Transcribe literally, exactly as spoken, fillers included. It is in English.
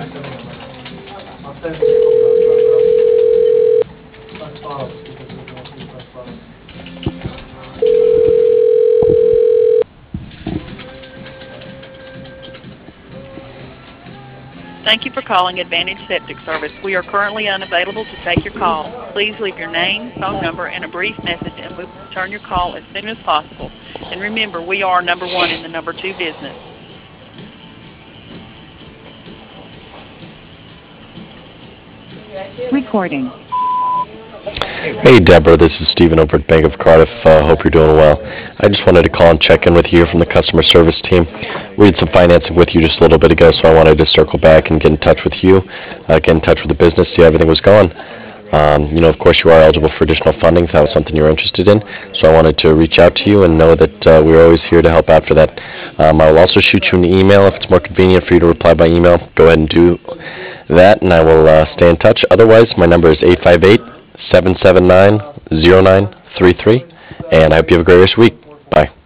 I'll send you the press files because we're going through press files. Thank you for calling Advantage Septic Service. We are currently unavailable to take your call. Please leave your name, phone number, and a brief message, and we will return your call as soon as possible. And remember, we are number one in the number two business. Recording. Hey Deborah, this is Stephen over at Bank of Cardiff. Uh, hope you're doing well. I just wanted to call and check in with you from the customer service team. We did some financing with you just a little bit ago, so I wanted to circle back and get in touch with you, uh, get in touch with the business, see how everything was going. Um, you know, of course, you are eligible for additional funding if that was something you're interested in. So I wanted to reach out to you and know that uh, we're always here to help out for that. Um, I will also shoot you an email if it's more convenient for you to reply by email. Go ahead and do that, and I will uh, stay in touch. Otherwise, my number is eight five eight, seven seven nine, zero nine three three, and I hope you have a great rest of your week. Bye.